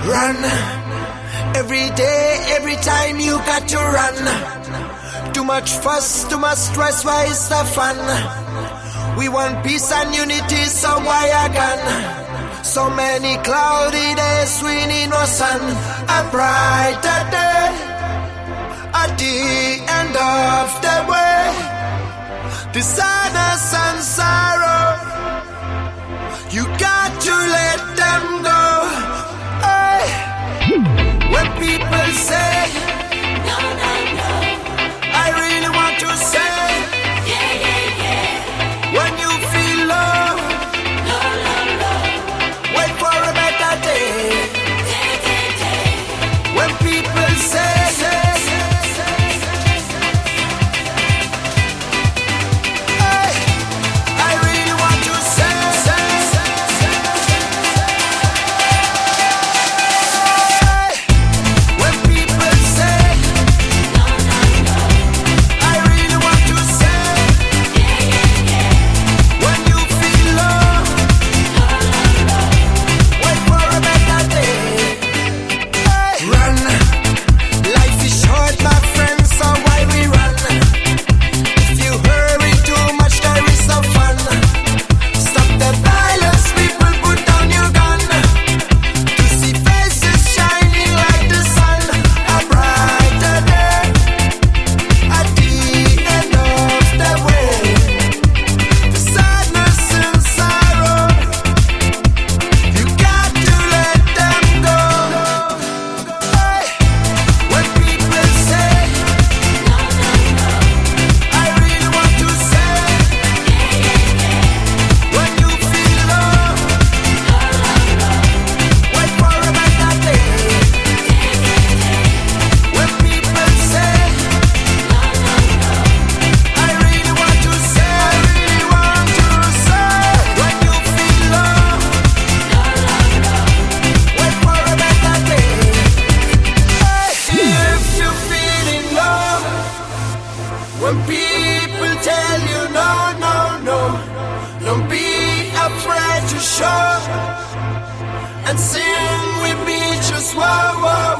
Run. Every day, every time you got to run. Too much fuss, too much stress, why is the fun? We want peace and unity, so why a gun? So many cloudy days, we need no sun. A brighter day, at the end of the way. The sadness and sorrow, you got to let them go. Hey. When people say no, no, no, I really want to say yeah, yeah, yeah. When you feel low, low, low, low, wait for a better day, day, day, day. When people say hey, I really want to say when people say no, no, no, I really want to say yeah, yeah, yeah. When you feel low, low, low, low, wait for a better day. Run, life is short, my friends, so why we run? If you hurry too much, there is no fun. Stop the violence, people, put down your gun. To see faces shining like the sun. A brighter day, at the end of the way. The sadness and sorrow, you got to let them go. Hey. When people say no, no, no, I really want to say yeah, yeah, yeah. When you feel low, low, low, low, wait for a better day, day, day, day. When people say no, no, no, I really want to say, when you feel low, low, low, low, wait for a better day. If you're feeling low, when people tell you no, no, no, don't be afraid to show and sing with me, just whoa, whoa,